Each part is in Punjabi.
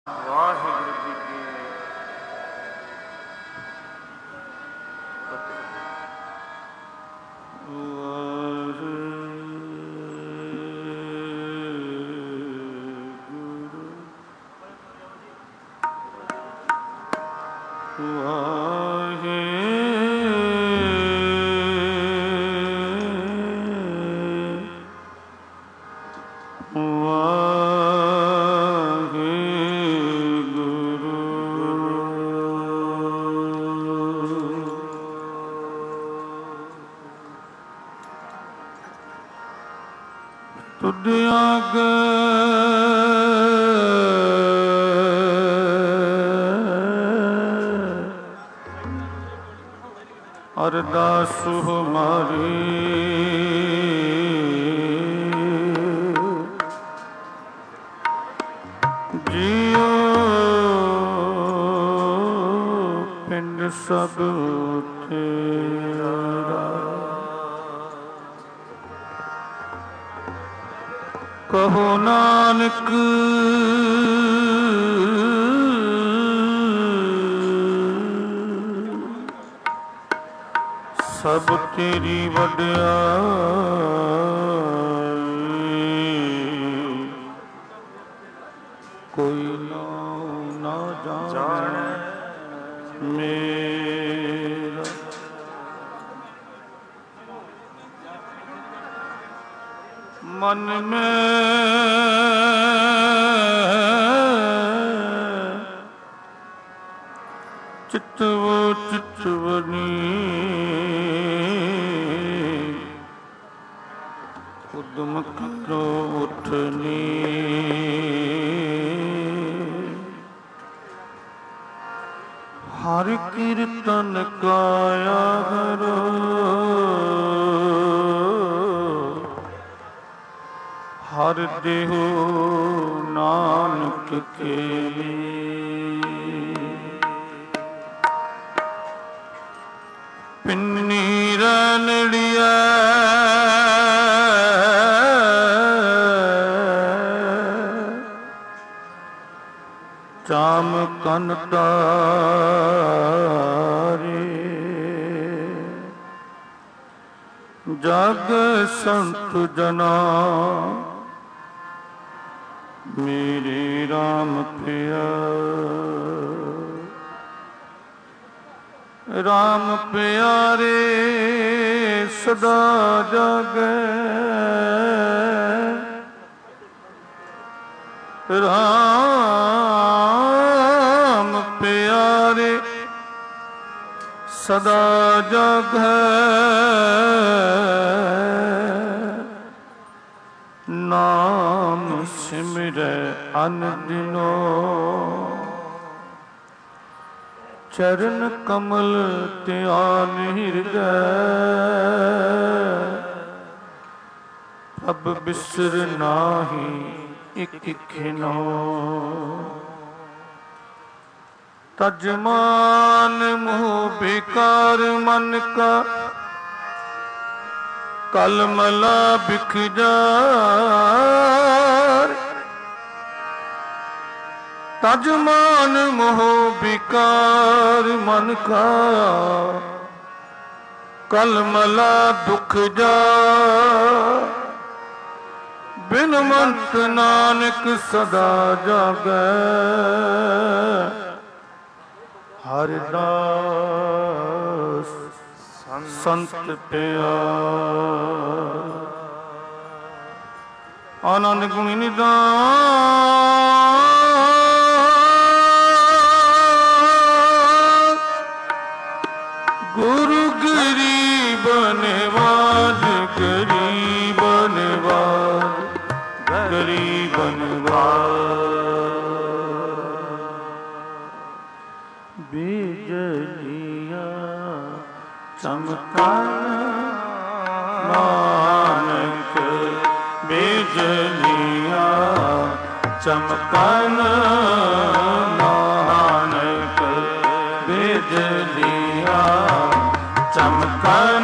ਵਾਹਿਗੁਰੂ ਜੀ ਕੀ ਫਤਿਹ। ਤੁਧ ਆਗੇ ਅਰਦਾਸ ਹਮਾਰੀ ਜੀਓ ਪਿੰਡ ਸਭ ਤੇਰਾ ਕਹੋ ਨਾਨਕ ਸਭ ਤੇਰੀ ਵਡਿਆਈ ਕੋਈ ਨਾ ਜਾਣੇ ਮੇਰਾ ਮਨ ਮੈਂ ਚਿਤਵੋ ਚਿਤਵਨੀ ਉਦਮ ਕਰੋ ਉਠਨੀ ਹਰ ਕੀਰਤਨ ਕਾਇਆ ਕਰੋ ਹਰ ਦੇਹੁ ਨਾਨਕ ਕੇ ਪਿੰਨੀ ਰਨੜੀਐ ਚਾਮ ਕਨ ਤਾਰੇ ਜਗ ਸੰਤ ਜਨਾ ਮੇਰੇ ਰਾਮ ਪਿਆਰੇ ਰਾਮ ਪਿਆਰੇ ਸਦਾ ਜਾਗੈ ਰਾਮ ਪਿਆਰੇ ਸਦਾ ਜਾਗੈ ਨਾਮ ਸਿਮਰੈ ਅਨਦਿਨੋ ਚਰਨ ਕਮਲ ਧਿਆਨ ਹਿਰਦੈ ਪ੍ਰਭ ਬਿਸਰ ਨਾਹੀ ਇਕ ਖਿਨੋ ਤਜਮਾਨ ਮੋਹ ਬੇਕਾਰ ਮਨ ਕਾ ਕਲ ਮਲਾ ਬਿਖ ਜਾਰ ਤਜਮਾਨ ਮੋਹ ਬਿਕਾਰ ਮਨ ਕਾ ਕਲ ਮਲਾ ਦੁਖ ਜਾਰ ਬਿਨ ਮੰਤ ਨਾਨਕ ਸਦਾ ਜਾਗੈ ਹਰਿ ਦਾਸ ਸੰਤ ਪਿਆਰ ਆਨੰਦ ਗੁਣੀ ਨਿਦਾਨ ਗੁਰੂ ਗਰੀਬ ਨਿਵਾਜ ਗਰੀਬ ਨਿਵਾਜ ਗਰੀਬ ਨਿਵਾਜ ਬਿਜਲੀਆਂ ਚਮਕਣ ਨਾਨਕ ਬਿਜਲੀਆਂ ਚਮਕਣ ਨਾਨਕ ਬਿਜਲੀਆਂ ਚਮਕਣ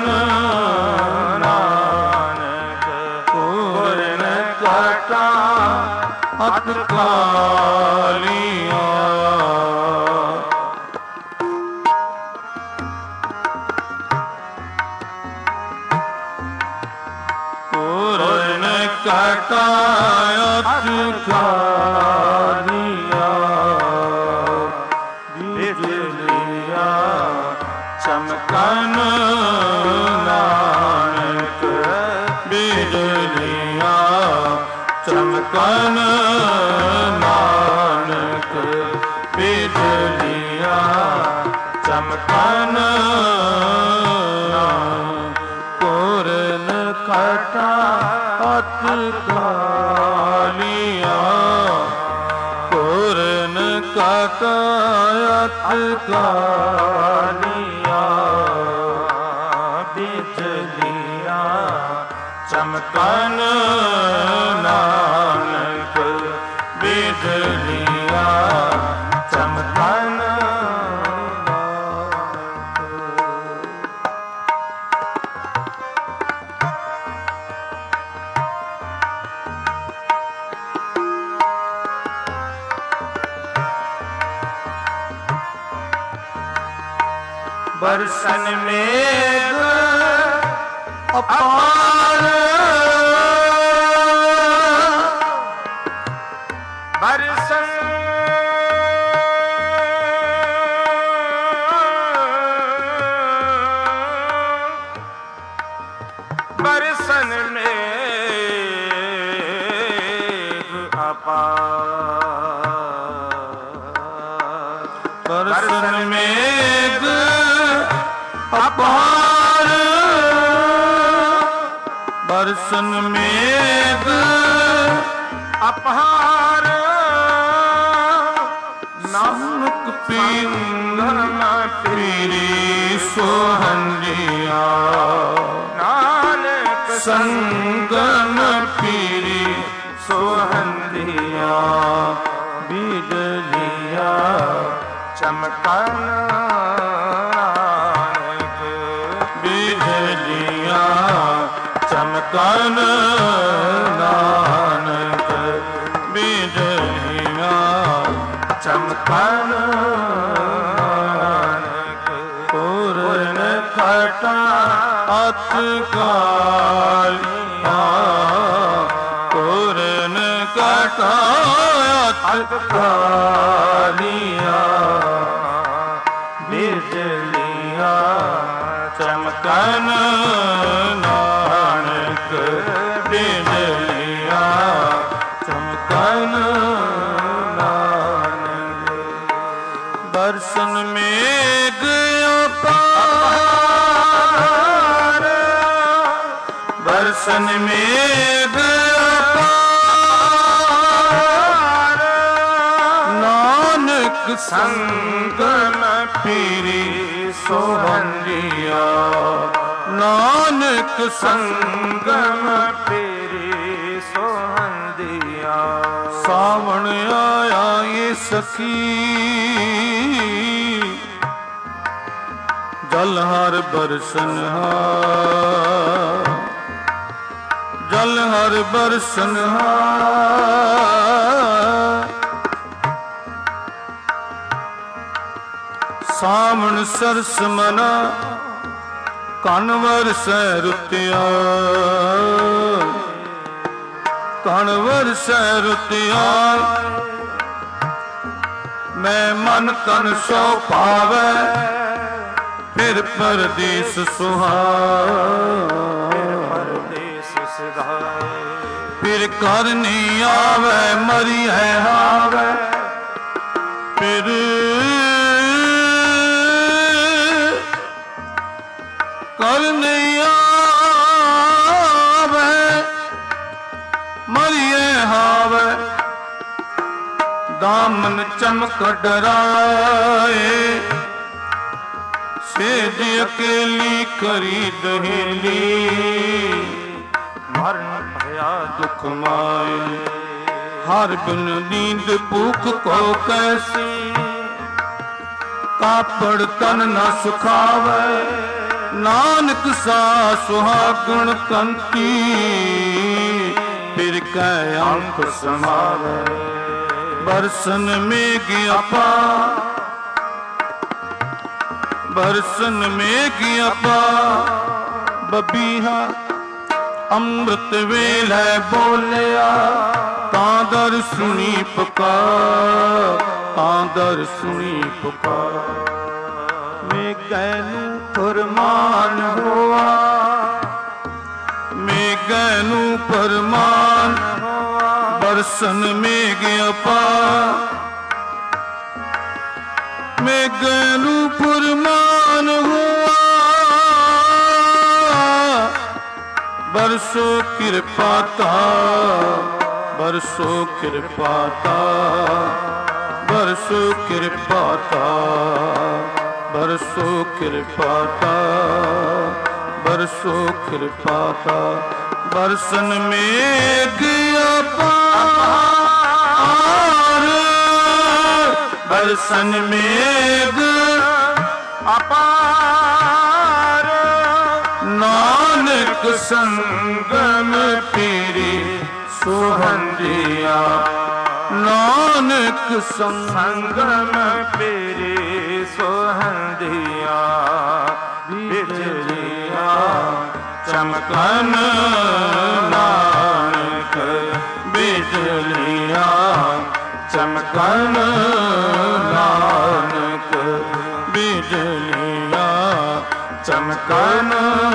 ਨਾਨਕ ਪੂਰਨ ਘਟਾ ਅਤ ਕਾਲੀਆਂ ਘਾਟਾ ਅਤਕਾਰੀਆ ਬਿਜਲੀਆਂ ਚਮਕਨ ਨਾਨਕ ਬਿਜਲੀਆਂ ਚਮਕਨ ਨਾਨਕ ਬਿਜਲੀਆਂ ਚਮਕਨ ਪੂਰਨ ਘਟਾ ਅਤਕਾਲੀਆਂ ਪੂਰਨ ਘਟਾ ਅਤਕਾਲੀਆਂ ਬਿਜਲੀਆਂ ਚਮਕਨ ਨਾਨਕ ਬਿਜਲੀਆਂ ਚਮਕਨ बरसन मेघ अपार बरसन बरसन मेघ अपार बरसन मेघ अपार बरसन मेघ अपार नानक पींगन पीरी सोहंजिया नानक संगन पीरी सोहंजिया बिजलिया चमकन चमकन नानक बिजलियाँ चमकन नानक पूर्ण घटा अतकालिया पूर्ण घटा अतकालिया बिजलियाँ चमकन नानक बिजलियाँ चमकन नानक बरसन मेघ अपार बरसन मेघ अपार नानक संगन पीरी सोहंजिया नानक संगम तेरी सोहंदिया सावण आया ये सखी जल हर बरसन जल हर बरसन सावण सरस मना कनवर सै रुतिया कनवर सै रुतिया मैं मन तन सो पावे फिर परदेस परदेस सुधाए फिर कर नहीं आवे मरी है हावे फिर कर नहीं आवे मरिए हावे दामन चमक डराए सेज अकेली करी दहेली मरण भया दुख माए हर बिन नींद भूख को कैसी कापड़ तन न सुखावे नानक सा सुहागण कंती फिर कै अंक समावे बरसन मेघ अपार बरसन मेघ अपार बबीहा ਅੰਮ੍ਰਿਤ ਵੇਲੇ ਬੋਲਿਆ ਤਾਂ ਦਰ ਸੁਣੀ ਪੁਕਾਰ, ਤਾਂ ਦਰ ਸੁਣੀ ਪੁਕਾਰ। ਮੇਘੈ ਨੂੰ ਫਰਮਾਨ ਹੋਆ, ਮੇਘੈ ਨੂੰ ਫਰਮਾਨ ਬਰਸਨ ਮੇਘ ਅਪਾਰ। ਮੇਘੈ ਨੂੰ ਫਰਮਾਨ ਹੋਆ ਬਰਸੋ ਕਿਰਪਾ ਤਾ, ਬਰਸੋ ਕਿਰਪਾ ਤਾ, ਬਰਸੋ ਕਿਰਪਾ ਤਾ, ਬਰਸੋ ਕਿਰਪਾ ਤਾ, ਬਰਸੋ ਕਿਰਪਾ ਤਾ। ਬਰਸਨ ਮੇਘ ਅਪਾਰ, ਬਰਸਨ ਮੇਘ ਅਪਾਰ। ਨਾਨਕ ਸੰਗਮ ਪੀਰੀ ਸੁਹੰਦਿਆ, ਨਾਨਕ ਸੰਗਮ ਪੀਰੀ ਸੁਹੰਦਿਆ। ਬਿਜਲੀਆਂ ਚਮਕਨ ਨਾਨਕ, ਬਿਜਲੀਆਂ ਚਮਕਨ ਨਾਨਕ, ਬਿਜਲੀਆਂ ਚਮਕਨ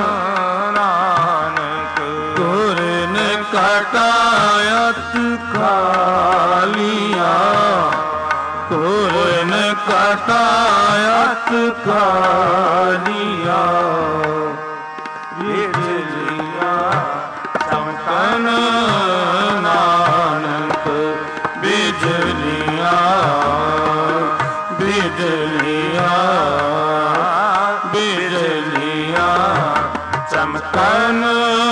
ਨਾਨਕ। ਗੁਰ ਨੇ ਕਟਾਇਤ ਖਾਲੀਆਂ, ਗੁਰ ਨੇ ਕਟਾਇਤ ਖਾਲੀਆਂ। ਬਿਜਲੀਆਂ ਚਮਕਨ ਨਾਨਕ, ਬਿਜਲੀਆਂ, ਬਿਜਲੀਆਂ, ਬਿਜਲੀਆਂ ਚਮਕਨ।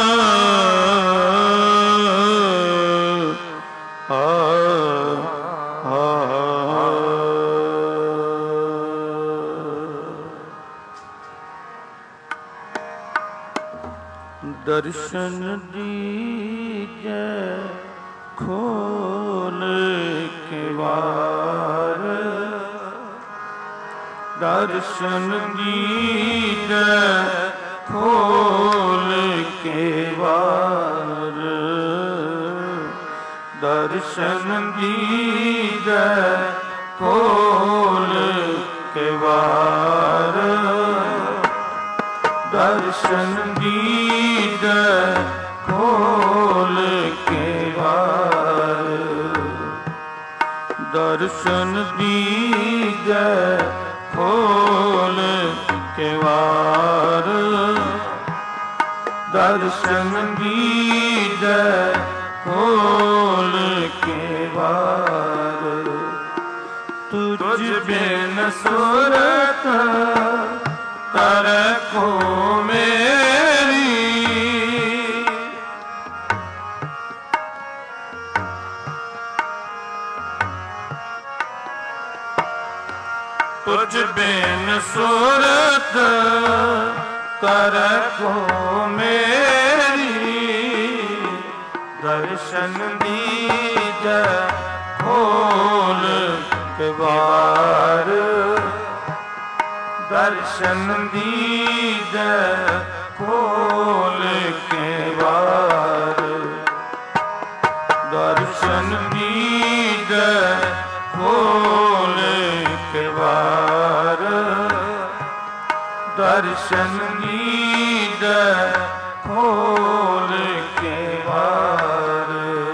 ਦਰਸ਼ਨ ਦੀਜੈ ਖੋਲ ਕੇ ਵਾਰ, ਦਰਸ਼ਨ ਦੀਜੈ ਖੋਲ ਕੇ ਵਾਰ, ਦਰਸ਼ਨ ਦੀਜੈ ਖੋਲ ਕੇ ਵਾਰ, ਦਰਸ਼ਨ ਦੀਜੈ ਖੋਲ ਕੇ ਵਾਰ, ਦਰਸ਼ਨ ਦੀਜੈ ਖੋਲ ਕੇ ਵਾਰ, ਦਰਸ਼ਨ ਦੀਜੈ ਖੋਲ ਕੇ ਵਾਰ। ਤੁਝ ਬਿਨ ਸੁਰਤ ਤਰਕੋ ਮੇਰੀ, ਤੁਝ ਬਿਨ ਸੁਰਤ ਤਰਕੋ ਮੇਰੀ। ਦਰਸ਼ਨ ਦੀਜੈ ਖੋਲ ਕੇ ਵਾਰ, ਦਰਸ਼ਨ ਦੀਜੈ ਖੋਲ ਕੇ ਵਾਰ, ਦਰਸ਼ਨ ਦੀਜੈ ਖੋਲ ਕੇ ਵਾਰ, ਦਰਸ਼ਨ ਦੀਜੈ ਖੋਲ ਕੇ ਵਾਰ।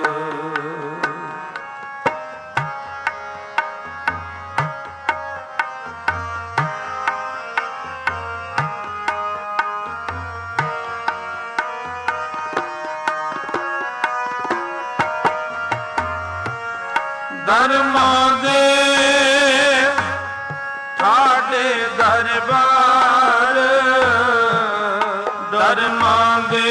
ਧਰਮਾਂ ਦੇ ਠਾਡੇ ਦਰਬਾਰ, ਧਰਮਾਂ ਦੇ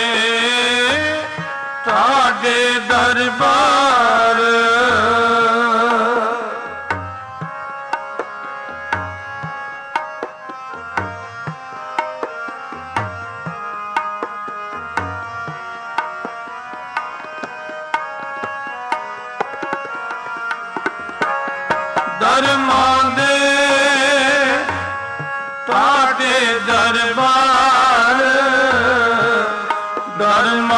ਠਾਡੇ ਦਰਬਾਰ। ਧਰਮਾਂ ਦੇ ਤੁਹਾਡੇ ਦਰਬਾਰ, ਧਰਮ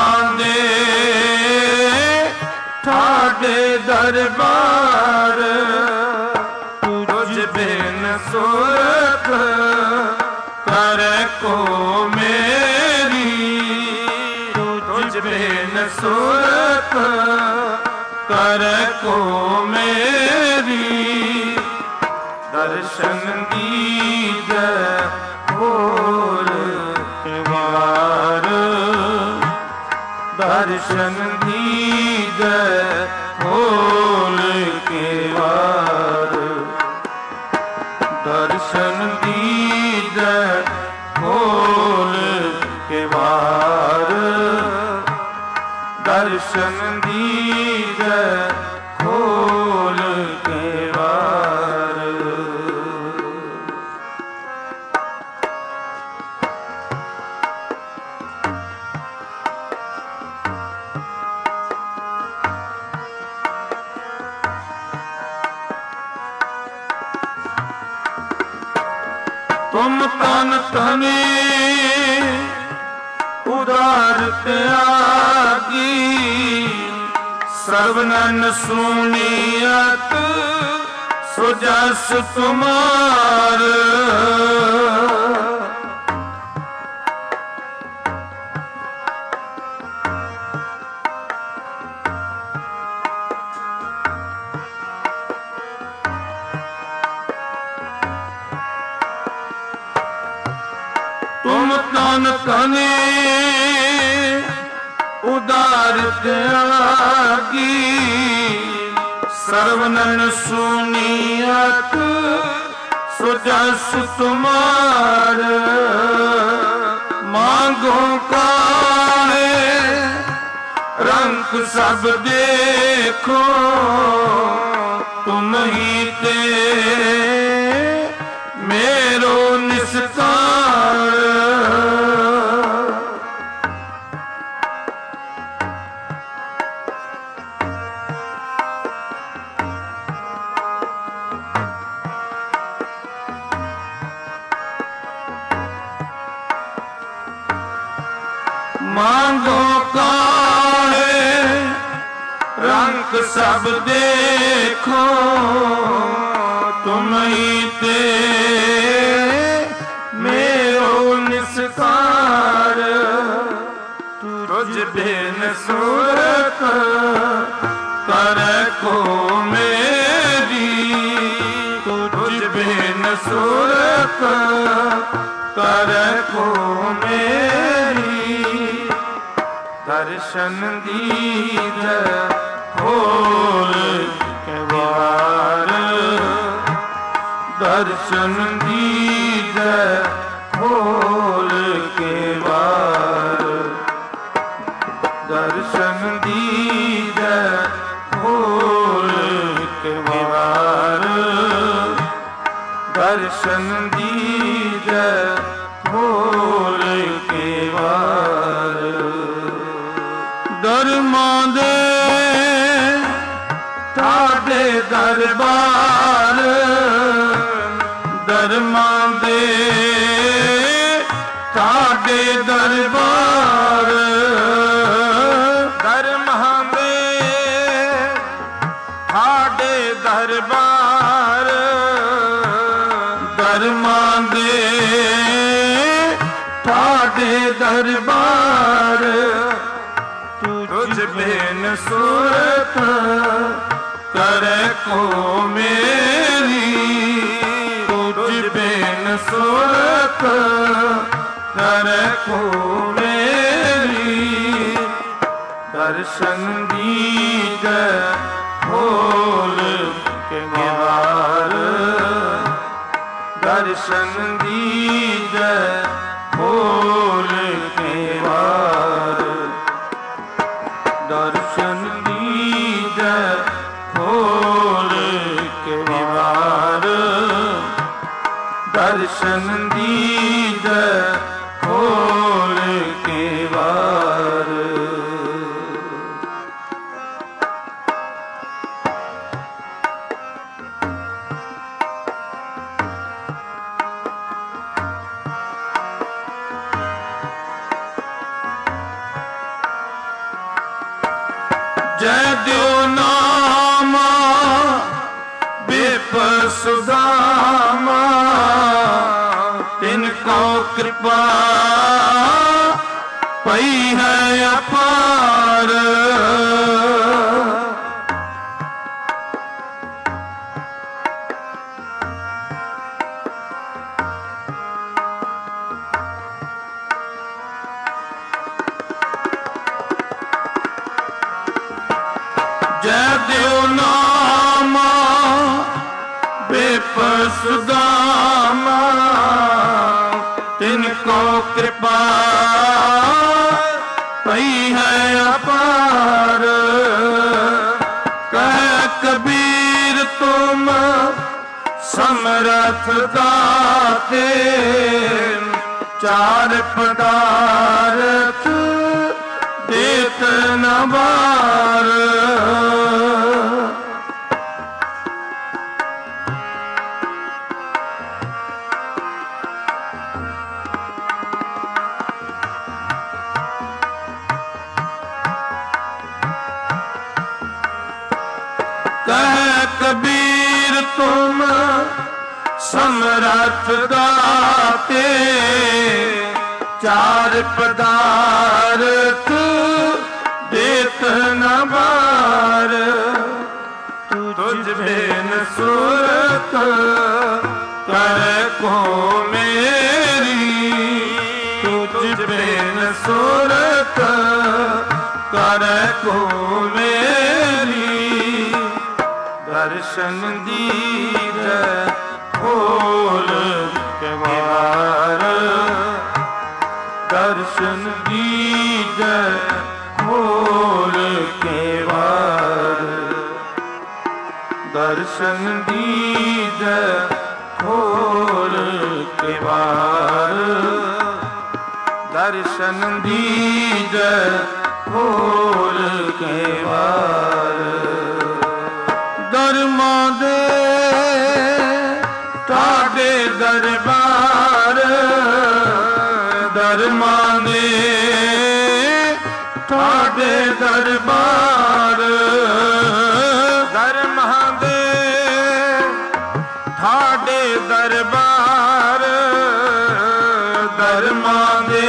दरबार तुझ बिन सुरत कर को मेरी तुझ बिन सुरत कर को मेरी दर्शन दीजै खोल किवार दर्शन दीजै खोल किवार दर्शन दीजै खोल किवार दर्शन दीजै खोल किवार तुम तन तने उदार त्यागी सर्वनन सुनियत सो जस तुम्हार तुम तन तने उदार त्यागी सर्वनन सुनियत सो जस तुम्हार मांगो काहे रंग सब देखो तुम ही ते मेरो निस्तार मांगो काहे रंग सब देखो तुम ही ते मेरो निस्तार तुझ बिन सूरत कर को मेरी तुझ बिन सूरत कर को मेरी दर्शन दीजै खोल किवार दर्शन दीजै खोल किवार दर्शन दीजै खोल किवार दर्शन दीजै खोल किवार दरमा दे ताड़े दरबार दरमा दे ताड़े दरबार दरमा दे ताड़े दरबार दरमा दे ताड़े दरबार तुझ बिन सूरत कर को मेरी तुझ बिन सूरत कर को मेरी दर्शन दीजै खोल किवार दर्शन दीजै खोल किवार दर्शन दीजै खोल किवार दर्शन दीजै खोल किवार जय दियो नाम बेप सुदामा तिनको कृपा पई है अपार। जय देव नामा बेपस दामा तिनको कृपा पई है अपार। कह कबीर तुम समरथ दाते चार पदार्थ देत न बार। कह कबीर तुम समरथ दाते चार पदार्थ देत न बार। तुझ बिन सुरत कर को मेरी तुझ बिन सुरत कर को मेरी। दर्शन दीजै खोल के बार दर्शन दीजै खोल के बार। दर्शन दीजै खोल के बार दर्शन दीजै खोल के बार। दरमा दे ताडे दरबार दरमा दे ताडे दरबार। दरमा दे ताडे दरबार दरमा दे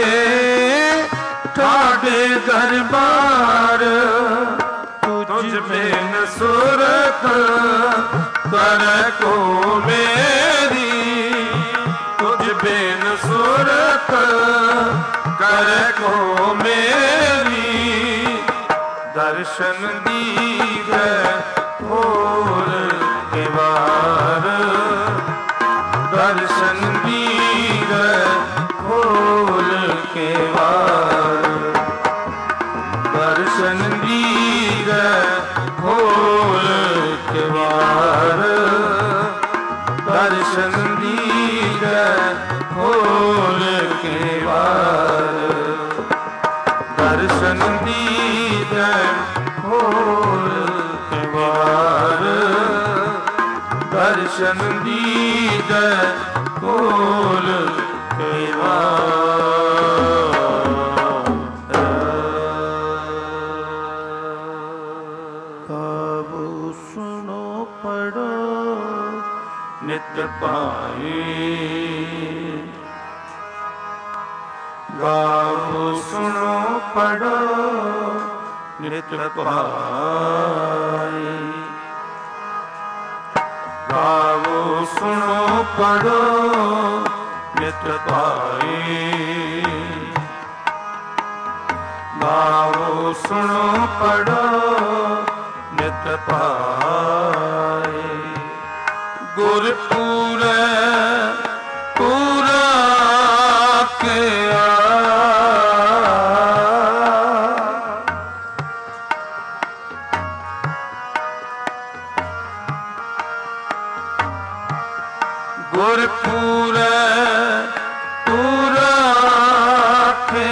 ताडे दरबार। तुझ बिन सुरत कर को मेरी तुझ बिन सुरत कर को मेरी। दर्शन दीजै खोल के बार दर्शन दीजै खोल के बार। दर्शन दीजै खोल के बार दर्शन दीजै खोल के बार। दर्शन दीजै खोल के बार दर्शन दीजै खोल के बार। नित पाए गाओ सुनो पढ़ो नित पाए। गाओ सुनो पढ़ो नित पाए। गाओ सुनो पढ़ो नित पाए। गुर पूरे पूरा के गुर पूरे पूरा के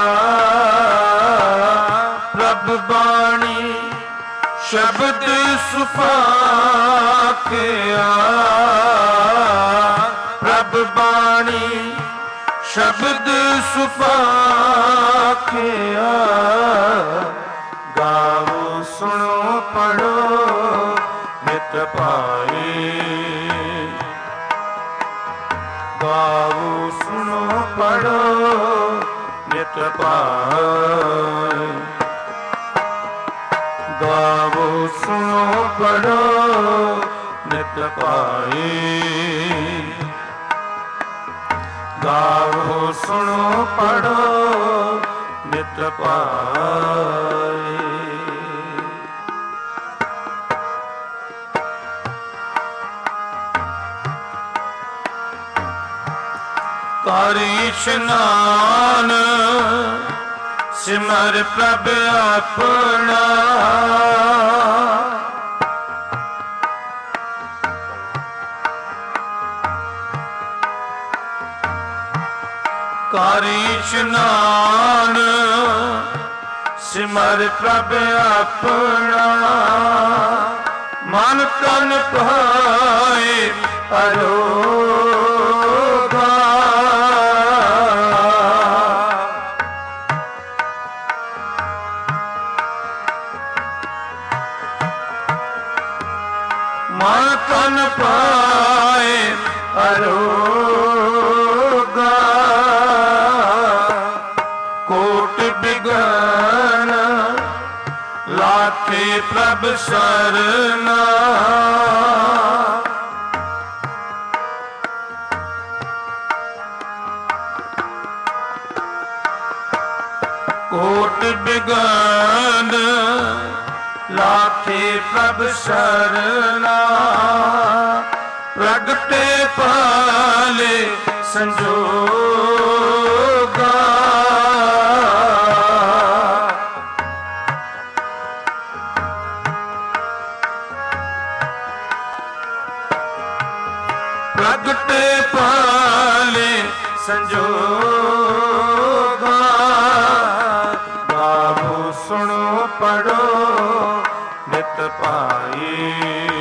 प्रभ बाणी शब्द सुफाखिया प्रभ बाणी शब्द सुफाखिया गाओ सुनो पढ़ो नित पाए ਗਾਵੋ ਸੁਣੋ ਪੜੋ ਨਿਤ ਪਾਏ। ਗਾਵੋ ਸੁਣੋ ਪੜੋ ਨਿਤ ਪਾਏ। ਗਾਵੋ ਸੁਣੋ ਪੜੋ ਨਿਤ ਪਾਏ। ਕਰ ਇਸ਼ਨਾਨ ਸਿਮਰ ਪ੍ਰਭ ਆਪਣਾ। ਕਰ ਇਸ਼ਨਾਨ ਸਿਮਰ ਪ੍ਰਭ ਆਪਣਾ। ਮਨ ਤਨ ਪਾਏ ਅਰੋਗਾ। ਮਨ ਤਨ ਪਾਏ ਅਰੋਗਾ। ਕੋਟ ਬਿਗਨ ਲਾਥੇ ਪ੍ਰਭ ਸਰਨਾ। ਕੋਟ ਬਿਗਨ ਲਾਥੇ ਪ੍ਰਭ ਸਰਨਾ। ਪ੍ਰਗਟੇ ਪਾਲੇ ਸੰਜੋਗਾ। ਪ੍ਰਗਟੇ ਪਾਲੇ ਸੰਜੋਗਾ। ਗਾਵੋ ਸੁਣੋ ਪੜੋ ਨਿਤ ਪਾਏ।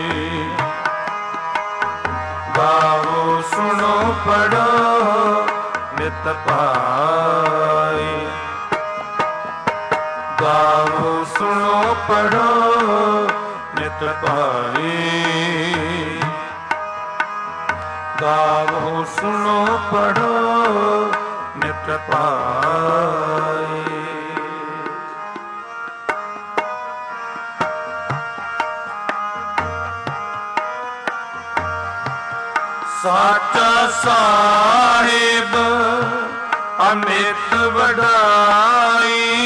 ਗਾਵੋ ਸੁਣੋ ਪੜੋ ਨਿਤ ਪਾਏ। ਗਾਵੋ ਸੁਣੋ ਪੜੋ ਨਿਤ ਪਾਏ। ਗਾਵੋ ਸੁਣੋ ਪੜੋ ਨਿਤ ਪਾਏ। ਸਾਚਾ ਸਾਹਿਬ ਅਮਿਤ ਵਡਾਈ।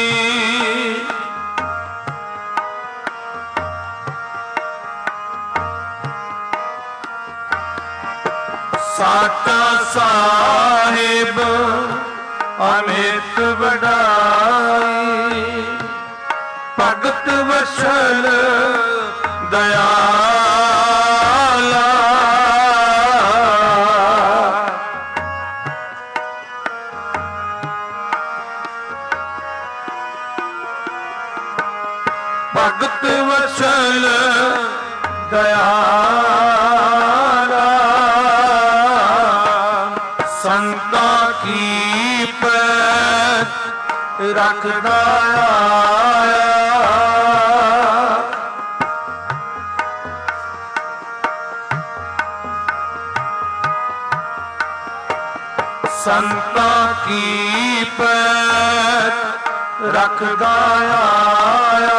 ਸਾਚਾ ਸਾਹਿਬ ਅਮਿਤ ਵਡਾਈ। ਭਗਤ ਵਸ਼ਲ ਦਇਆਲਾ। ਭਗਤ ਵਸ਼ਲ ਦਇਆਲਾ। ਸੰਤਾਂ ਕੀ ਪੈਰ ਰੱਖਦਾ ਆਇਆ। ਸੰਤਾਂ ਕੀ ਪੈਰ ਰੱਖਦਾ ਆਇਆ।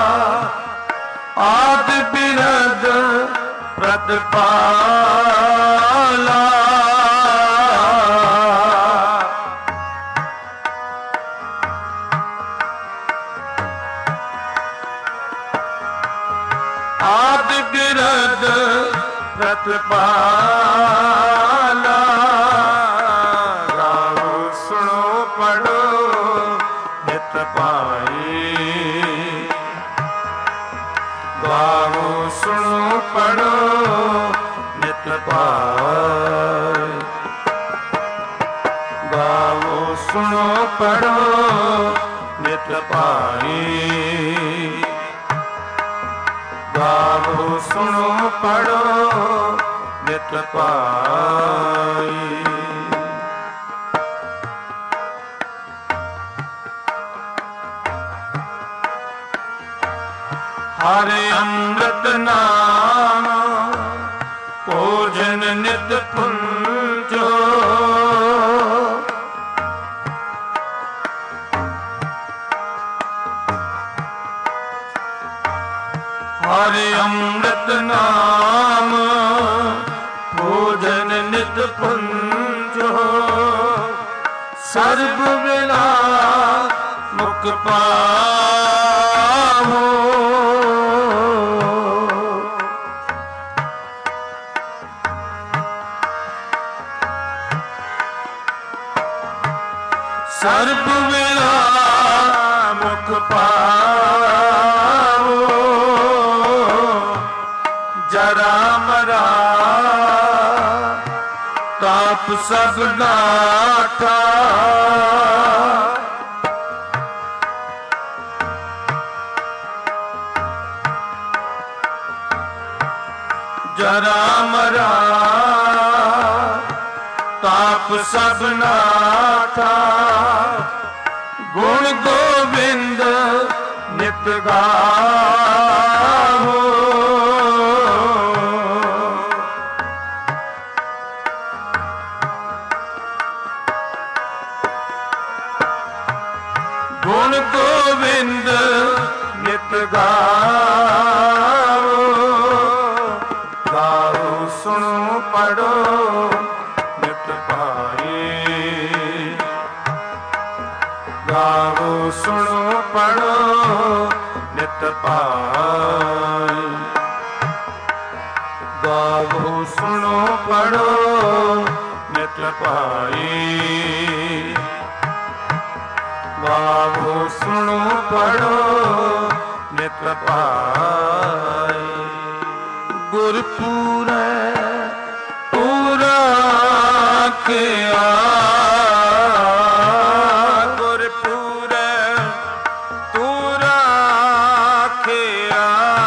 ਆਦ ਬਿਰਦ ਪ੍ਰਤਪਾਲਾ। ਆਦ ਬਿਰਦ ਪ੍ਰਤਪਾਲਾ। ਗਾਵੋ ਸੁਣੋ ਪੜੋ ਨਿਤ ਪਾਏ। ਗਾਵੋ ਸੁਣੋ ਪੜੋ ਨਿਤ ਪਾਏ। ਗਾਵੋ ਸੁਣੋ ਪੜੋ ਨਿਤ ਪਾਏ। ਗਾਵੋ ਸੁਣੋ ਪੜੋ ਨਿਤ ਪਾਏ। ਹਰਿ ਅੰਮ੍ਰਿਤ ਨਾਮ ਸਰਬ ਵੇਲਾ ਮੁਖ ਪਾਵੋ। ਸਰਬ ਵੇਲਾ ਮੁਖ ਪਾਵੋ। ਜਰਾ ਮਰਾ ਤਾਪ ਸਭ ਨਾਠਾ। ਜਰਾ ਮਰਾ ਤਾਪ ਸਭ ਨਾਠਾ। ਗੁਣ ਗੋਬਿੰਦ ਨਿਤ ਗਾਵੋ। ਗੁਣ ਗੋਬਿੰਦ ਨਿਤ ਗਾਵੋ। ਗਾਓ ਸੁਣੋ ਪੜੋ ਨਿਤ ਪਾਏ। ਗਾਓ ਸੁਣੋ ਪੜੋ ਨਿਤ ਪਾਏ। ਗਾਓ ਸੁਣੋ ਪੜੋ ਨਿਤ ਪਾਏ। ਗਾਵੋ ਸੁਣੋ ਪੜੋ ਨਿਤ ਪਾਏ। ਗੁਰਪੂਰੈ ਪੂਰਾ ਆਖਿਆ। ਗੁਰਪੂਰੈ ਪੂਰਾ ਆਖਿਆ।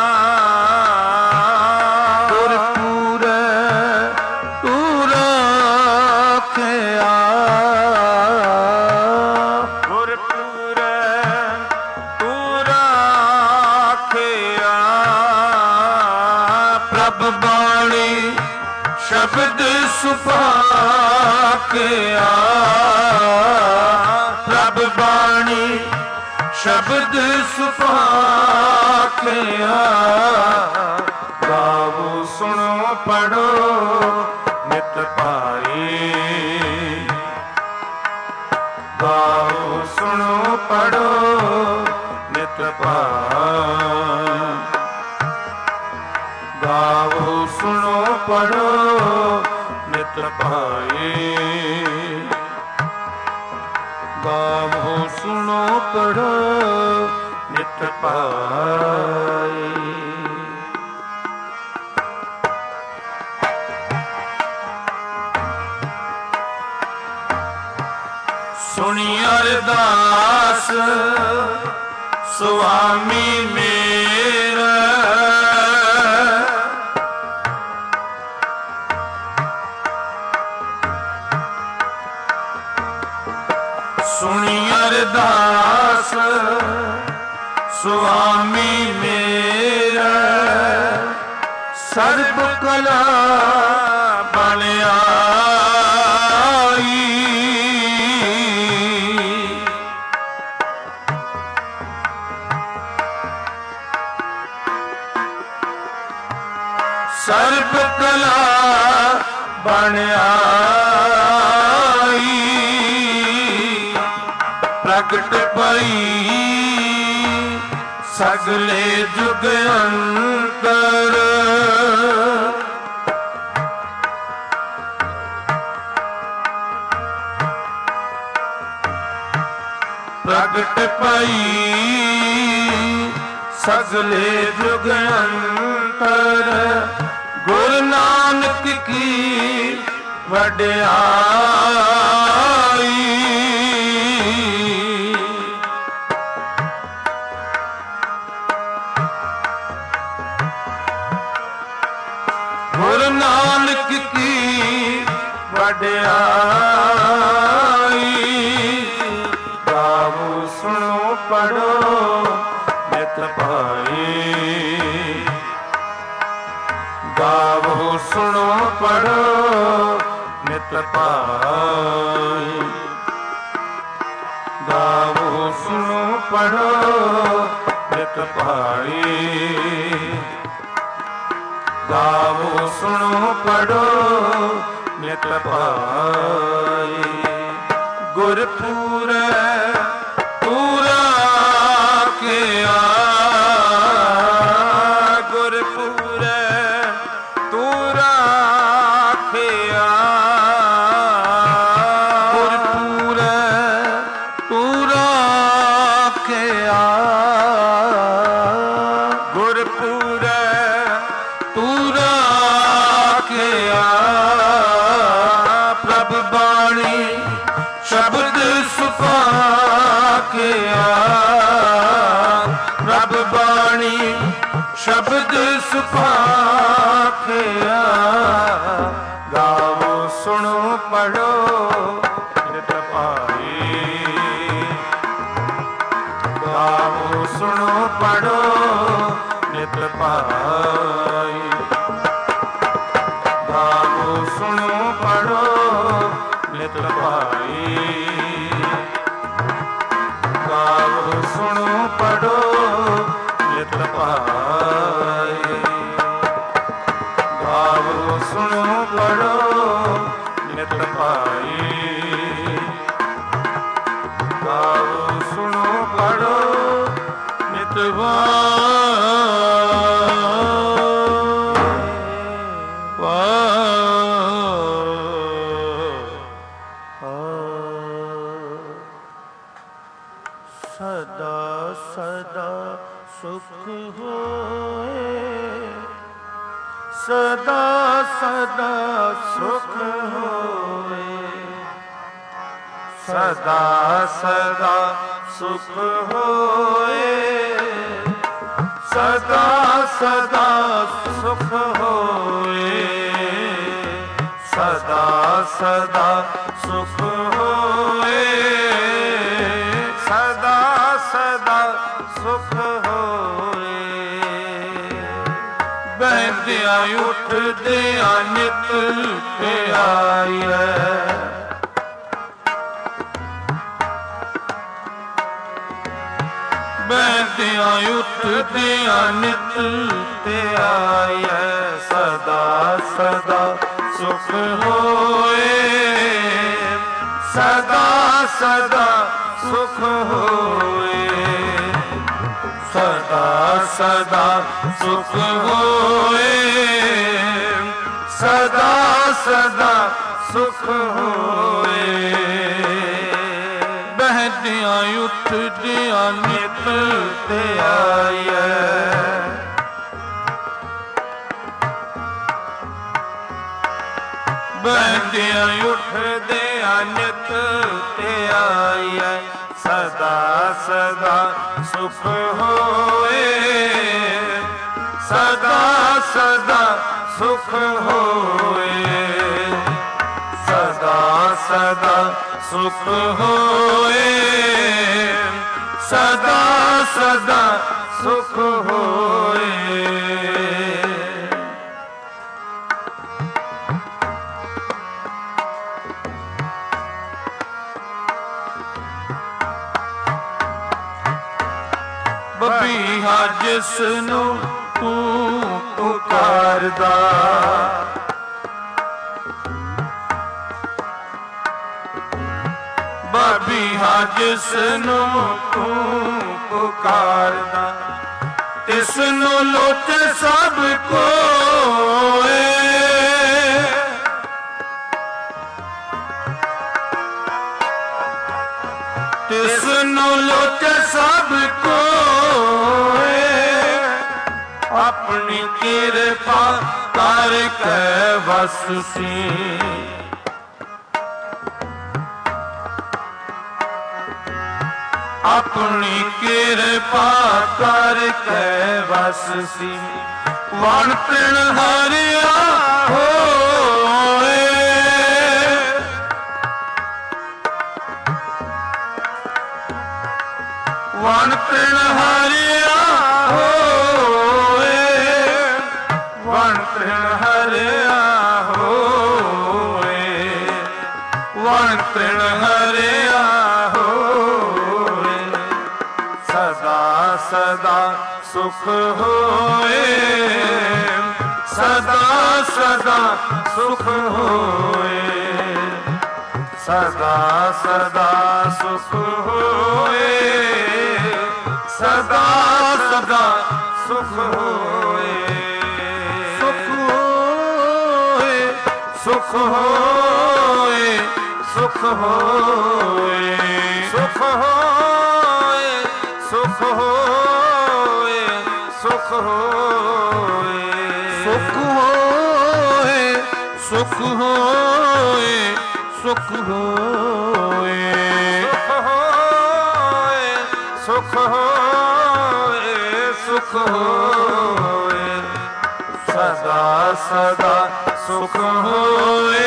ਗੁਰਪੂਰੈ ਪੂਰਾ ਆਖਿਆ। ਪ੍ਰਭ ਬਾਣੀ ਸ਼ਬਦ ਸੁਭਾਖਿਆ। ਪ੍ਰਭ ਬਾਣੀ ਸ਼ਬਦ ਸੁਭਾਖਿਆ। ਗਾਵੋ ਸੁਣੋ ਪੜੋ ਨਿਤ ਪਾਏ। ਗਾਵੋ ਸੁਣੋ ਪੜੋ ਨਿਤ ਪਾਏ। ਗਾਵੋ ਸੁਣੋ ਪੜੋ ਨਿਤ ਪਾਏ। ਗਾਵੋ ਸੁਣੋ ਪੜੋ ਨਿਤ ਪਾਏ। ਸੁਣੀ ਅਰਦਾਸ ਸੁਆਮੀ ਮੇਰਾ। ਸੁਣੀ ਅਰਦਾਸ ਸੁਆਮੀ ਮੇਰਾ। ਸਰਬ ਕਲਾ ਬਣ ਆਈ। ਸਰਬ ਕਲਾ ਬਣ ਆਈ। ਪ੍ਰਗਟ ਪਈ ਸਗਲੇ ਜੁਗ ਅੰਤਰ। ਪ੍ਰਗਟ ਪਈ ਸਗਲੇ ਜੁਗ ਅੰਤਰ। ਗੁਰੂ ਨਾਨਕ ਕੀ ਵਡਿਆਈ। ਗੁਰੂ ਨਾਨਕ ਕੀ ਵਡਿਆਈ। ਗਾਵੋ ਸੁਣੋ ਪੜੋ ਨਿਤ ਪਾਏ। ਗਾਵੋ ਸੁਣੋ ਪੜੋ ਨਿਤ ਪਾਏ। ਗਾਵੋ ਸੁਣੋ ਪੜੋ ਨਿਤ ਪਾਏ। ਗਾਵੋ ਸੁਣੋ ਪੜੋ ਨਿਤ ਪਾਏ। ਗੁਰ गुरपुरै तू राखिया गुरपुरै तू राखिया गुरपुरै तू राखिया गुरपुरै तू राखिया प्रभ बाणी शब्द सुभाखिया प्रभ बाणी शब्द सुभाखिया गाओ सुनो पढ़ो नित पाई गाओ सुनो पढ़ो नित पाई गाओ सुनो पढ़ो नित पाई गाओ सुनो पढ़ो नित पाई गाओ सुनो पढ़ो नित पाई गाओ सुनो पढ़ो नित सदा सदा सुख होए सदा सदा सुख होए सदा सदा सुख होए सदा सदा सुख होए सदा सदा सुख होए सदा सदा सुख होए बहदिया उठदिया नित पे आइए बहदिया उठदिया नित पे आइए सदा सदा सुख होए सदा सदा सुख होए सदा सदा सुख होए सदा सदा सुख होए बहदिया उठदिया नित ते आइए बहदिया उठदिया नित ते आइए सदा सदा सुख होए सदा सदा सुख होए सदा सदा सुख होए सदा सदा सुख होए ਬਬੀਹਾ ਜਿਸਨੂੰ ਤੂੰ ਪੁਕਾਰਦਾ ਬਬੀਹਾ ਜਿਸਨੂੰ ਤੂੰ ਪੁਕਾਰਦਾ ਤਿਸਨੂੰ ਲੋਚੇ ਸਭ ਕੋਏ ਤਿਸਨੂੰ ਲੋਚੇ ਸਭ ਕੋਏ ਆਪਣੀ ਕਿਰਪਾ ਕਰਕੇ ਵਸ ਸੀ ਆਪਣੀ ਕਿਰਪਾ ਕਰਕੇ ਵਸ ਸੀ ਵਣ ਪਿਣ ਹਰਿਆ ਹੋਏ ਵਣ ਪਿਣ ਹਰਿਆ ਹੋਏ ਵਣ ਪਿਣ ਹਰਿਆ ਹੋਏ ਵਣ ਪਿਣ ਹਰਿਆ ਹੋਏ ਸਦਾ ਸਦਾ ਸੁਖ ਹੋਏ ਸਦਾ ਸਦਾ ਸੁਖ ਹੋਏ ਸਦਾ ਸਦਾ ਸੁਖ ਹੋਏ, ਸਦਾ ਸਦਾ ਸੁਖ ਹੋਏ, ਸੁਖ ਹੋਏ, ਸੁਖ ਹੋਏ, ਸੁਖ ਹੋਏ, ਸੁਖ ਹੋਏ, ਸੁਖ ਹੋਏ, ਸੁਖ ਹੋਏ, ਸੁਖ ਹੋਏ, ਸੁਖ ਹੋਏ, ਸੁਖ ਹੋਏ, ਸੁਖ ਹੋਏ, ਸੁਖ ਹੋਏ, ਸਦਾ ਸਦਾ ਸੁਖ ਹੋਏ,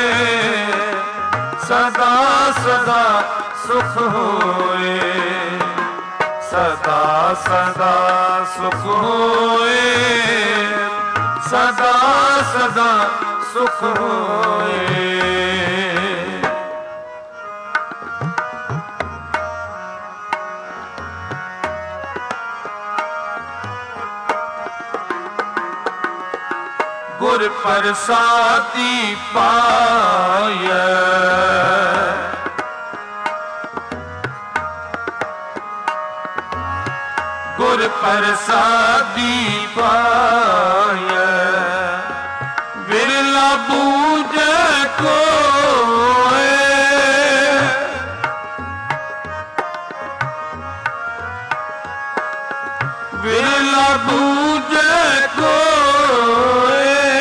ਸਦਾ ਸਦਾ ਸੁਖ ਹੋਏ, ਸਦਾ ਸਦਾ ਸੁਖ ਹੋਏ, ਸਦਾ ਸਦਾ ਸੁਖ ਹੋਏ। ਗੁਰ ਪ੍ਰਸਾਦੀ ਪਾਇਐ, ਗੁਰ ਪ੍ਰਸਾਦੀ ਪਾਇਐ, ਵਿਰਲਾ ਬੂਝੈ ਕੋਇ, ਵਿਰਲਾ ਬੂਝੈ ਕੋਇ,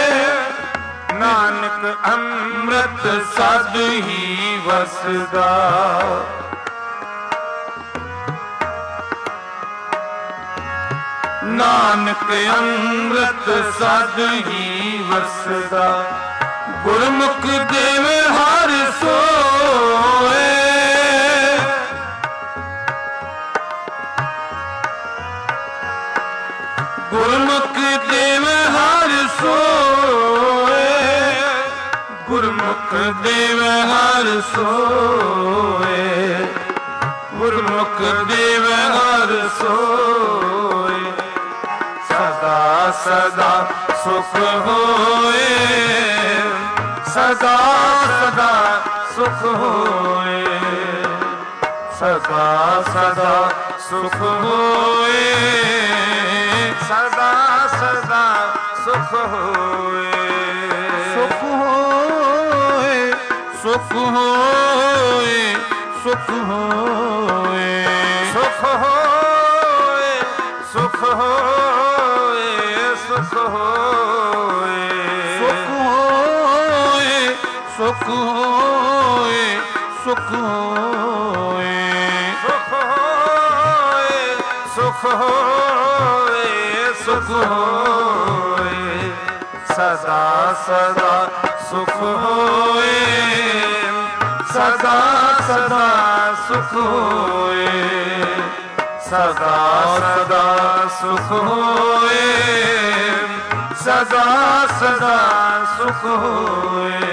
ਨਾਨਕ ਅੰਮ੍ਰਿਤ ਸਦ ਹੀ ਵਸਦਾ, ਨਾਨਕ ਅੰਮ੍ਰਿਤ ਸਦ ਹੀ ਵਸਦਾ, ਗੁਰਮੁਖ ਦੇਵੇ ਹਰ ਸੋਏ, ਗੁਰਮੁਖ ਦੇਵੇ ਹਰ ਸੋਏ, ਗੁਰਮੁਖ ਦੇਵੇ ਹਰ ਸੋਏ, ਗੁਰਮੁਖ ਦੇਵੇ ਹਰ ਸੋਏ, ਸਦਾ ਸਦਾ ਸੁਖ ਹੋਏ, ਸਦਾ ਸਦਾ ਸੁਖ ਹੋਏ, ਸਦਾ ਸਦਾ ਸੁਖ ਹੋਏ, ਸਦਾ ਸਦਾ ਸੁਖ ਹੋਏ, ਸੁਖ ਹੋਏ, ਸੁਖ ਹੋਏ, ਸੁਖ ਹੋਏ, ਸੁਖ ਹੋਏ, ਸੁਖ ਹੋਏ, ਸੁਖ ਹੋਏ, ਸੁਖ ਹੋਏ, ਸੁਖ ਹੋਏ, ਸੁਖ ਹੋਏ, ਸੁਖ ਹੋਏ, ਸੁਖ ਹੋਏ, ਸੁਖ ਹੋਏ, ਸਦਾ ਸਦਾ ਸੁਖ ਹੋਏ, ਸਦਾ ਸਦਾ ਸੁਖ ਹੋਏ, ਸਦਾ ਸਦਾ ਸੁਖ ਹੋਏ, ਸਦਾ ਸਦਾ ਸੁਖ ਹੋਏ,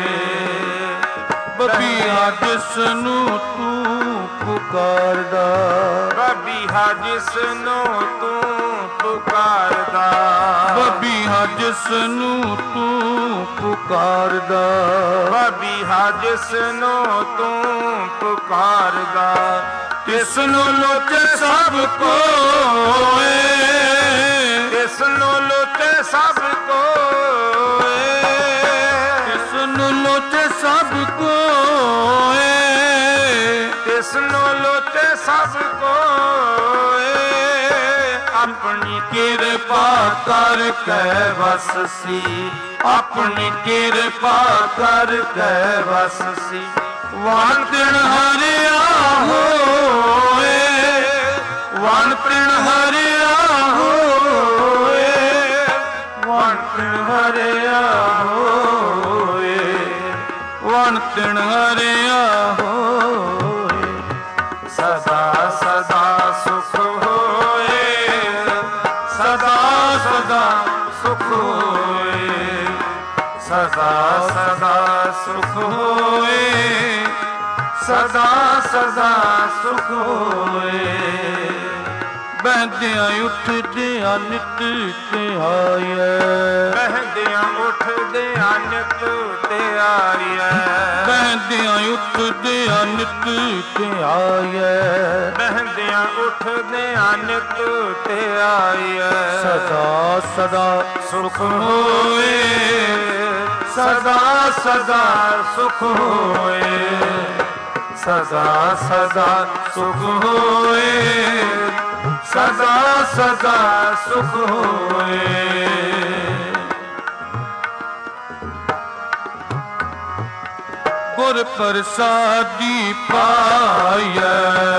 ਬਬੀਹਾ ਜਿਸਨੂੰ ਤੂੰ ਪੁਕਾਰਦਾ, ਬਬੀਹਾ ਜਿਸਨੂੰ ਤੂੰ ਪੁਕਾਰਦਾ, ਬਬੀਹਾ ਜਿਸਨੂੰ ਤੂੰ ਪੁਕਾਰਦਾ, ਬਬੀਹਾ ਜਿਸਨੂੰ ਤੂੰ ਪੁਕਾਰਦਾ, ਤਿਸਨੂੰ ਲੋਚੇ ਸਭ ਕੋਏ, ਤਿਸਨੂੰ ਲੋਚੇ ਸਭ ਕੋਏ, ਤਿਸਨੂੰ ਲੋਚੇ ਸਭ ਕੋਏ, ਤਿਸਨੂੰ ਲੋਚੇ ਸਭ ਕੋਏ, ਆਪਣੀ ਕਿਰਪਾ ਕਰਕੇ ਵਸਸੀ, ਆਪਣੀ ਕਿਰਪਾ ਕਰਕੇ ਵਸਸੀ, ਵਣ ਤਿਣ ਹਰਿਆ ਹੋਏ, ਵਣ ਤਿਣ ਹਰਿਆ ਹੋਏ, ਵਣ ਤਿਣ ਹਰਿਆ ਹੋਏ, ਵਣ ਤਿਣ ਹਰਿਆ ਹੋਏ, ਸਦਾ ਸਦਾ ਸੁਖ ਹੋਏ, ਸਦਾ ਸਦਾ ਸੁਖ ਹੋਏ, ਸਦਾ ਸਦਾ ਸੁਖ ਹੋਏ, ਸਦਾ ਸਦਾ ਸੁਖ ਹੋਏ, ਬਹਿੰਦਿਆਂ ਉੱਠਦਿਆਂ ਨਿਤ ਧਿਆਈਐ, ਬਹਿੰਦਿਆਂ ਉੱਠਦਿਆਂ ਨਿਤ ਧਿਆਈਐ, ਬਹਿੰਦਿਆਂ ਉੱਠਦਿਆਂ ਨਿਤ ਧਿਆਈਐ, ਬਹਿੰਦਿਆਂ ਉੱਠਦਿਆਂ ਨਿਤ ਧਿਆਈਐ। ਸਦਾ ਸਦਾ ਸੁਖ ਹੋਏ, ਸਦਾ ਸਦਾ ਸੁਖ ਹੋਏ, ਸਦਾ ਸਦਾ ਸੁਖ ਹੋਏ, ਸਦਾ ਸਦਾ ਸੁਖ ਹੋਏ। ਗੁਰ ਪ੍ਰਸਾਦੀ ਪਾਈਐ,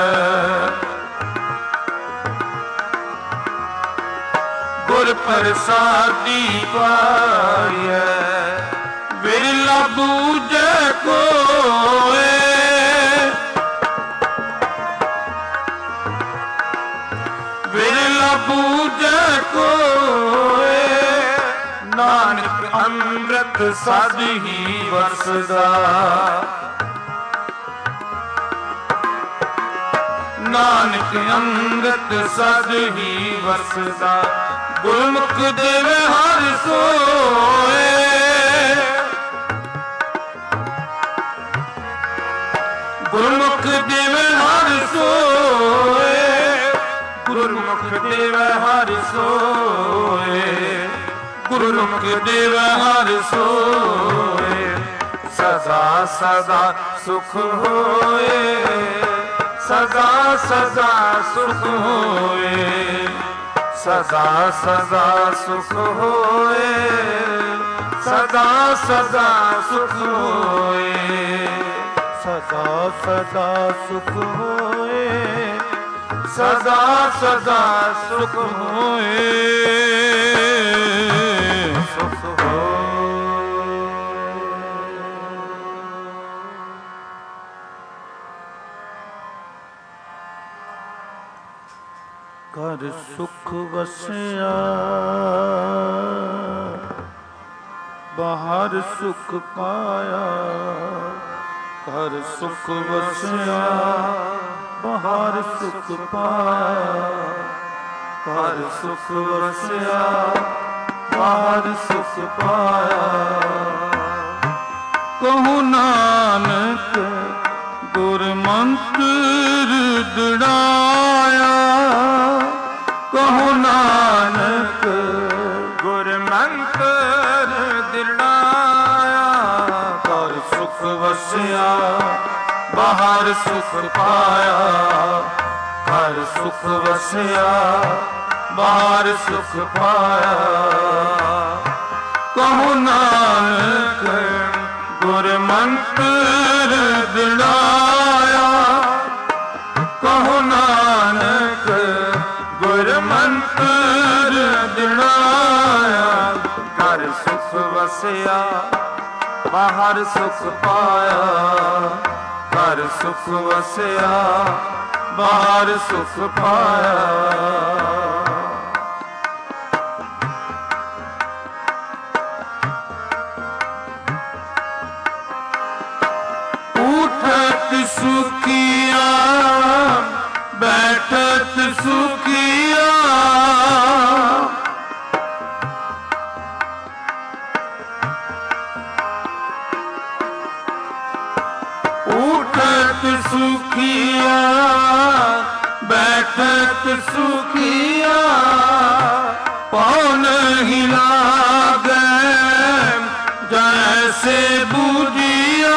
ਗੁਰ ਪ੍ਰਸਾਦੀ ਪਾਈਐ। ਵਿਰਲਾ ਬੂਝੈ ਕੋਏ, ਵਿਰਲਾ ਬੂਝੈ ਕੋਏ, ਨਾਨਕ ਅੰਮ੍ਰਿਤ ਸਦ ਹੀ ਵਰਸਦਾ, ਨਾਨਕ ਅੰਮ੍ਰਿਤ ਸਦ ਹੀ ਵਰਸਦਾ। ਗੁਰਮੁਖ ਦੇਵੇ ਹਰਿ ਸੋਏ, ਗੁਰਮੁਖ ਦੇਵੇ ਹਰਿ ਸੋਏ, ਗੁਰਮੁਖ ਦੇਵੇ ਹਰਿ ਸੋਏ, ਗੁਰਮੁਖ ਦੇਵੇ ਹਰਿ ਸੋਏ। ਸਦਾ ਸਦਾ ਸੁਖ ਹੋਏ, ਸਦਾ ਸਦਾ ਸੁਖ ਹੋਏ, ਸਦਾ ਸਦਾ ਸੁਖ ਹੋਏ, ਸਦਾ ਸਦਾ ਸੁਖ ਹੋਏ, ਸਦਾ ਸਦਾ ਸੁਖ ਹੋਏ, ਸਦਾ ਸਦਾ ਸੁਖ ਹੋਏ। ਸੁਖ ਹੋਏ। ਘਰ ਸੁਖ ਵਸਿਆ, ਬਾਹਰ ਸੁਖ ਪਾਇਆ, ਘਰ ਸੁਖ ਵਸਿਆ, ਬਾਹਰ ਸੁਖ ਪਾਇਆ, ਘਰ ਸੁਖ ਵਸਿਆ, ਬਾਹਰ ਸੁਖ ਪਾਇਆ। ਕਹੋ ਨਾਨਕ ਗੁਰ ਮੰਤਰ ਦ੍ਰਿੜਾਇਆ, ਕਹੋ ਨਾਨਕ ਗੁਰ ਮੰਤਰ ਦ੍ਰਿੜਾਇਆ। ਘਰ ਸੁਖ ਵਸਿਆ, ਬਾਹਰ ਸੁਖ ਪਾਇਆ, ਘਰ ਸੁਖ ਵਸਿਆ, ਬਾਹਰ ਸੁਖ ਪਾਇਆ। ਕਹੋ ਨਾਨਕ ਗੁਰ ਮੰਤਰ ਦ੍ਰਿੜਾਇਆ, ਕਹੋ ਨਾਨਕ ਗੁਰ ਮੰਤਰ ਦ੍ਰਿੜਾਇਆ। ਘਰ ਸੁਖ ਵਸਿਆ, ਬਾਹਰ ਸੁਖ ਪਾਇਆ, ਘਰ ਸੁਖ ਵਸਿਆ, ਬਾਹਰ ਸੁਖ ਪਾਇਆ। ਉਠਤ ਸੁਖੀਆ, ਬੈਠਤ ਸੁਖੀਆ, ਉਠਤ ਸੁਖੀਆ, ਬੈਠਤ ਸੁਖੀਆ। ਪਉ ਨਹੀਂ ਲਾਗੈ ਜੈਸੇ ਬੂਝਿਆ,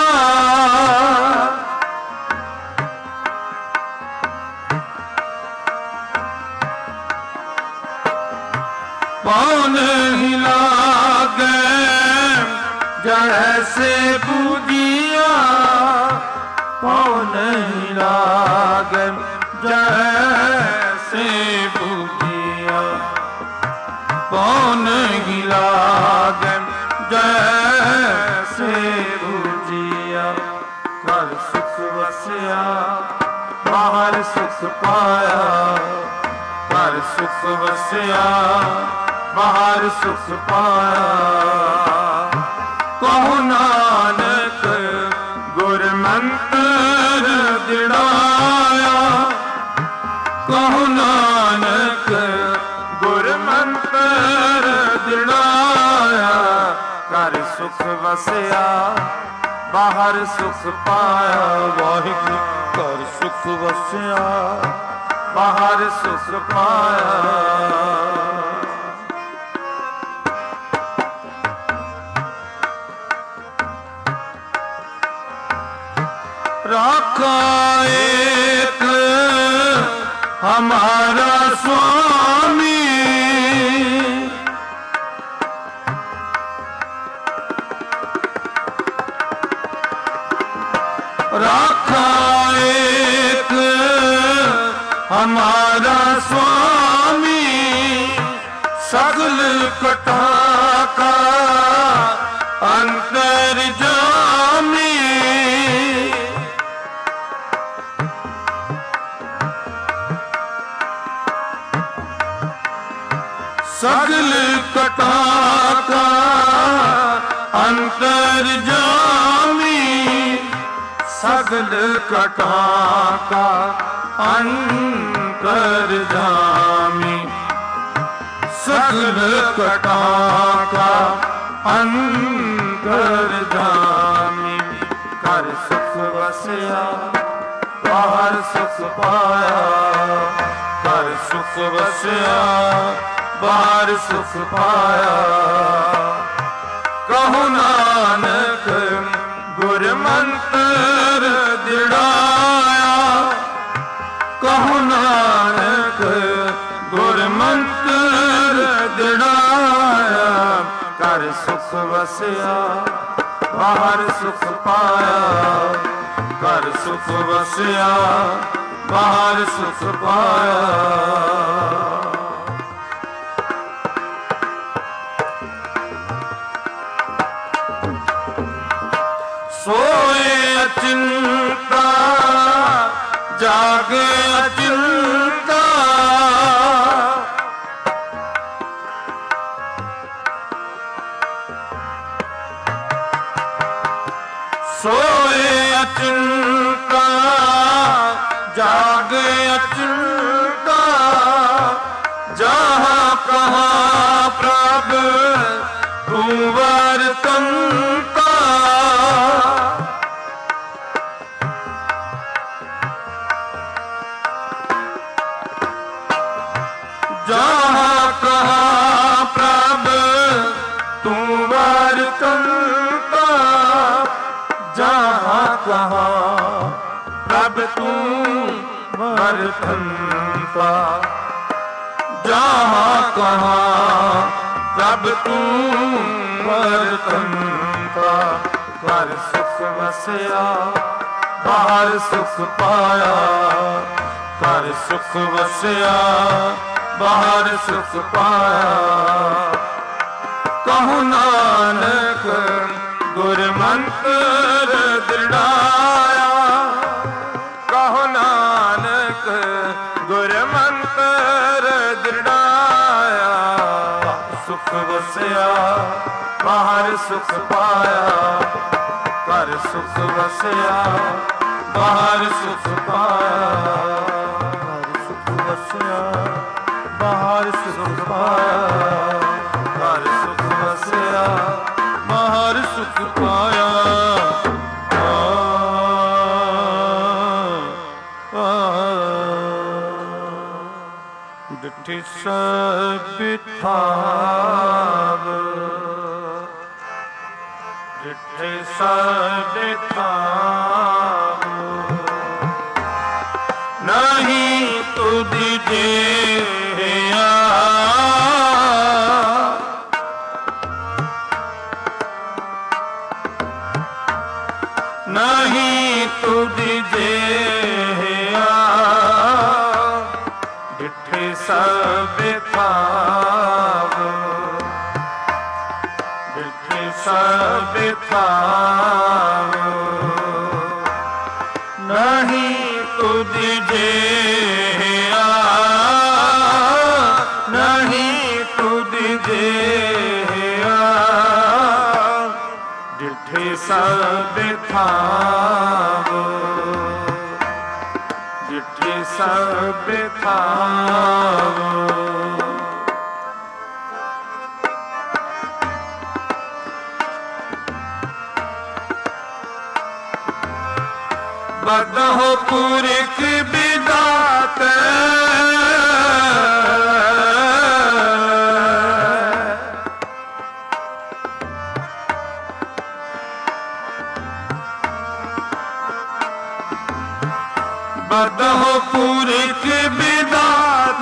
ਪਉ ਨਹੀਂ ਲਾਗੈ ਜੈਸੇ ਬੂਝਿਆ, ਪਉ ਨਹੀਂ ਲਾਗੈ ਜੈਸੇ ਬੂਝਿਆ, ਪਉ ਨਹੀਂ ਲਾਗੈ ਜੈਸੇ ਬੂਝਿਆ। ਘਰ ਸੁਖ ਵਸਿਆ, ਬਾਹਰ ਸੁਖ ਪਾਇਆ, ਘਰ ਸੁਖ ਵਸਿਆ, ਬਾਹਰ ਸੁਖ ਪਾਇਆ। ਕਹੋ ਨਾਨਕ ਗੁਰ ਮੰਤਰ ਦ੍ਰਿੜਾਇਆ, ਕਹੋ ਨਾਨਕ ਗੁਰ ਮੰਤਰ ਦ੍ਰਿੜਾਇਆ। ਘਰ ਸੁਖ ਵਸਿਆ, ਬਾਹਰ ਸੁਖ ਪਾਇਆ। ਵਾਹਿਗੁਰੂ ਘਰ ਸੁਖ ਵਸਿਆ ਬਾਹਰ ਸੁਖ ਪਾਇਆ। राखा एक हमारा स्वामी, राखा एक हमारा स्वामी, सगल कटा का अंतर्जामी। सगल कटा का अंतर्जामी, सगल कटा का अंतर्जामी। सगल कटा का अंतर्जामी। कर सुख वसिया बाहर सुख पाया। कर सुख वसिया बाहर सुख पाया। कहु नानक गुर मंत्र दिड़ाया। कहु नानक गुर मंत्र दिड़ाया। कर सुख वसिया बाहर सुख पाया। कर सुख वसिया बाहर सुख पाया। सोए अचिंता जागे अचिंता। सोए अचिंता जागे अचिंता। जहाँ कहाँ प्रभु तू वर्तंता। जहाँ कहाँ प्रभु तू वर्तंता। जहाँ कहाँ प्रभु तू वर्तंता। जहाँ कहाँ प्रभु तू वर्तंता। कर सुख वसिया बाहर सुख पाया। कर सुख वसिया बाहर सुख पाया। कहु नानक गुर मंत्र दिड़ाया। कहु नानक गुर मंत्र दिड़ाया। सुख वसिया बाहर सुख पाया। कर सुख वसिया बाहर सुख पाया। कर सुख वसिया बाहर सुख पाया। कर सुख वसिया बाहर सुख पाया। डिठी सब थाव। डिठे सब थाव। नहीं तुझ जेया। नहीं तुझ जेया। डिठे सब थाव। डिठे सब थाव। नहीं तुझ जेया। नहीं तुझ जेया। डिठे सब थाव। डिठे सब थाव। बदहो पुरख विदात बदहो पुरख विदात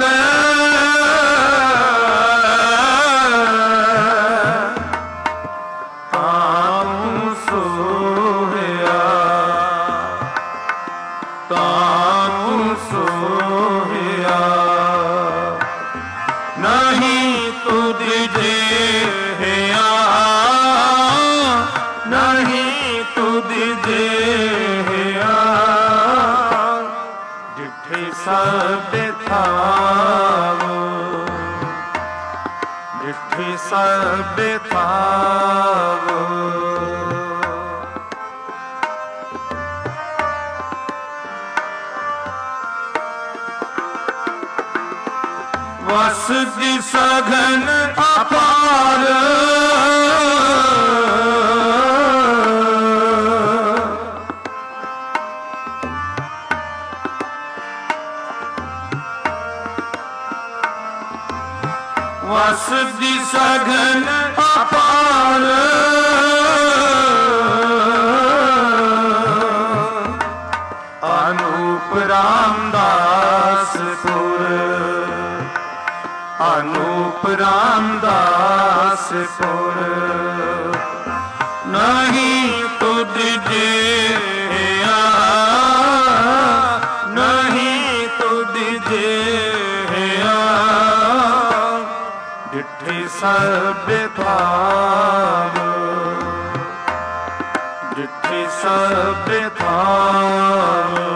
सब थावो वस दी सघन अपार वस दी सघन अपार अनूप रामदासपुर अनूप रामदासपुर नहीं तुझ जिया नहीं तुझ जिया डिठी सब थावो डिठी सब थावो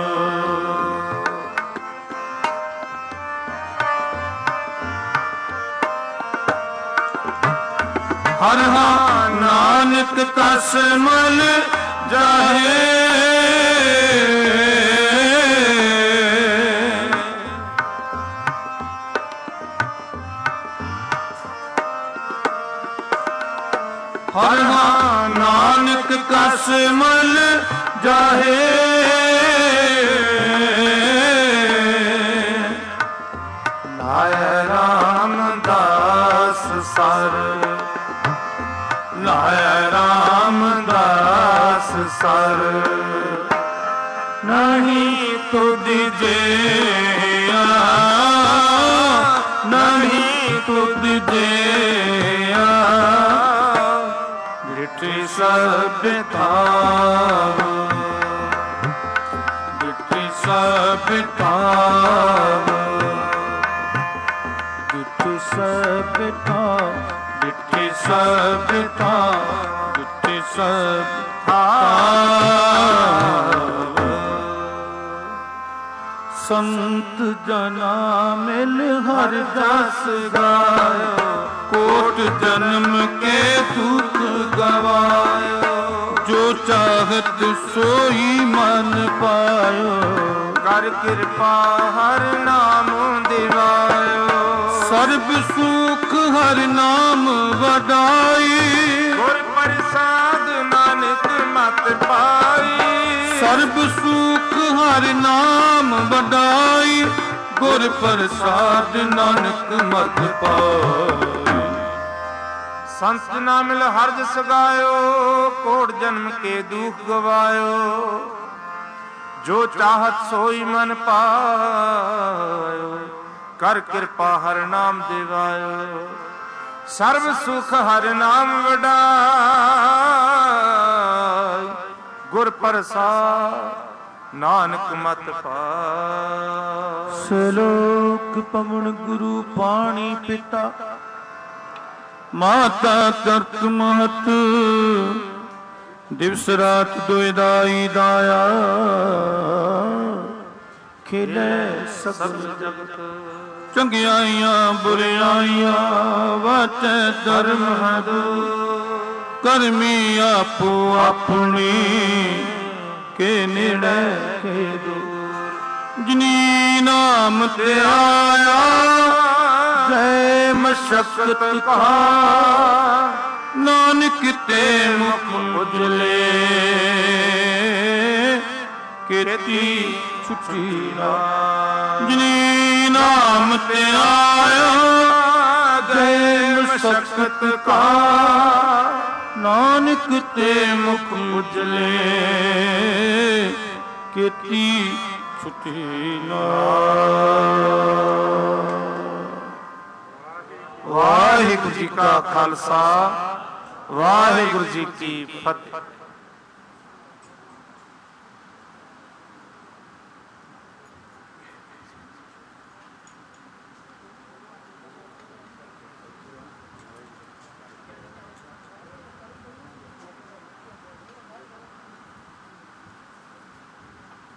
हर नानक कस मल जाहे हर नानक कस मल जाहे लाए रामदास सर लाए रामदास सर नहीं तुझ जिया नहीं तुझ जिया डिठी सब थावो डिठी सब थावो डिठी सब थावो डिठी सब थावो डिठी सब संत जना मिल हर दस गायो कोट जन्म के दुख गवायो जो चाहत सोई मन पायो कर कृपा हर नाम दिवायो सर्ब सुख हर नाम वडाई गुर प्रसाद नानक मत पाई सर्ब सुख हर नाम वडाई गुर प्रसाद नानक मत पाई संत ना मिल हर जस गायो कोट जन्म के दुख गवायो जो चाहत सोई मन पायो कर कृपा हर नाम दिवायो सर्व सुख हर नाम वडाई गुर प्रसाद नानक मत पाई श्लोक पवन गुरु पाणी पिता माता तरक महत दिवस रात दुइदाई दाया खिले सगल जगत चंगियाइयां बुरियाइयां वाचे धर्म हदू करमी आपो अपनी के नेड़े के दूर जिनी नाम ते आया जय मशक्कत का नानक ते मुख उजले ਕੀਤੀ ਛੁੱਟੀ ਨਾਮ। ਜਿਨੀ ਨਾਮ ਤੇ ਆਇਆ ਗਏ ਮਸ਼ਕਤ ਕਾ, ਨਾਨਕ ਤੇ ਮੁਖ ਉਜਲੇ ਕੀਤੀ ਛੁੱਟੀ ਨਾਮ। ਵਾਹਿਗੁਰੂ ਜੀ ਕਾ ਖਾਲਸਾ, ਵਾਹਿਗੁਰੂ ਜੀ ਕੀ ਫਤਿਹ।